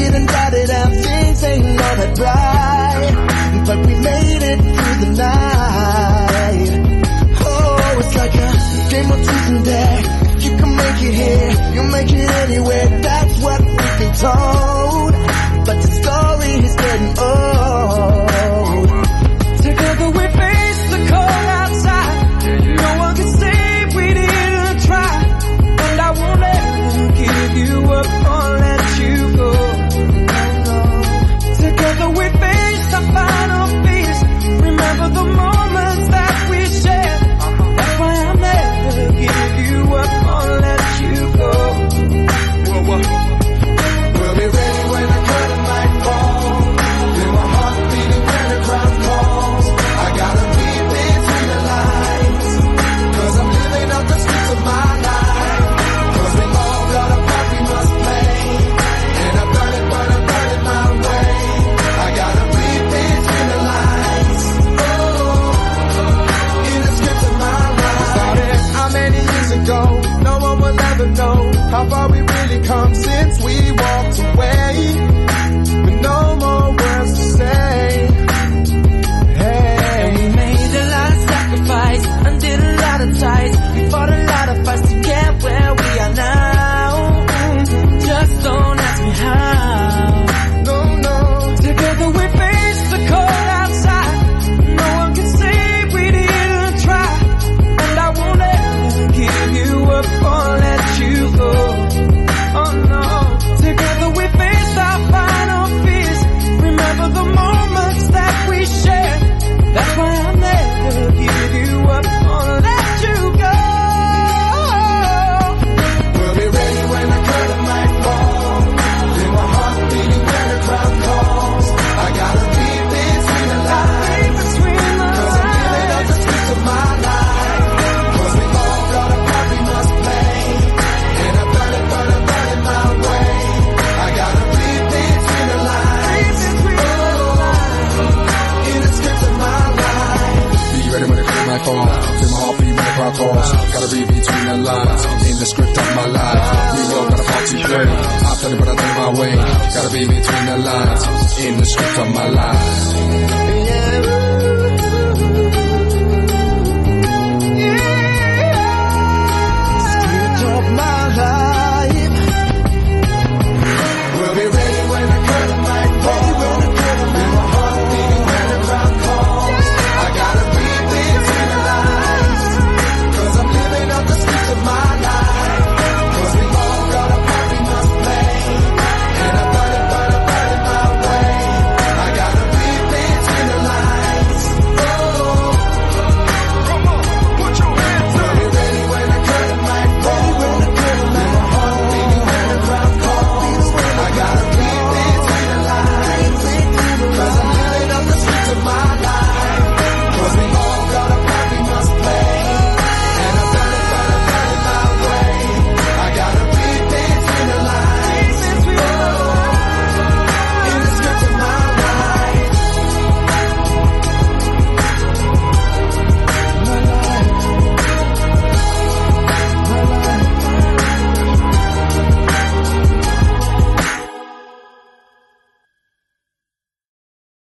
done dotted out, things ain't all that bright, but we made it through the night. Oh, it's like a game of truth and dare. You can make it here, you make it anywhere. That's what we've been told, but the story is getting old. Together we face the cold outside. No one can say we didn't try, and I won't ever give you up or let you go. Together we face our final fears. Remember the moments that we shared. That's why I'll never give you up or let you go. We'll be ready when the curtain might fall. Feel my heart beating when the crowd calls. I gotta read between the lines, 'cause I'm living up the streets of my life. 'Cause we all got a part we must play, and I burn it my way. I gotta read between the lines, in the script of my life. Started how many years ago? No one will ever know how far we really come since we walked away, with no more words to say. Hey, we made a lot of sacrifice, undid a lot of ties. We fought a lot of fights to get where we are now. Just don't ask me how. No, no. Together we face the cold outside. No one can say we didn't try, and I won't ever give you up or let you go. Oh no. Together we face our final fears. Remember the moments that we shared. That's why I'll never give you up or let you go. We'll be ready when the curtain might fall. Feel my heart beating when the crowd calls. I gotta read between the lines, 'cause I'm giving up the streets of my life. 'Cause we all got a part we must play, and I burn it my way. I gotta read between the lines, in the script of my life. Be ready when the curtain might fall. Feel my heart beat when the crowd calls. Gotta read between the lines, in the script of my life. We all got a part to play. I've done it, but I done it my way. Gotta be between the lines, in the script of my life. Yeah.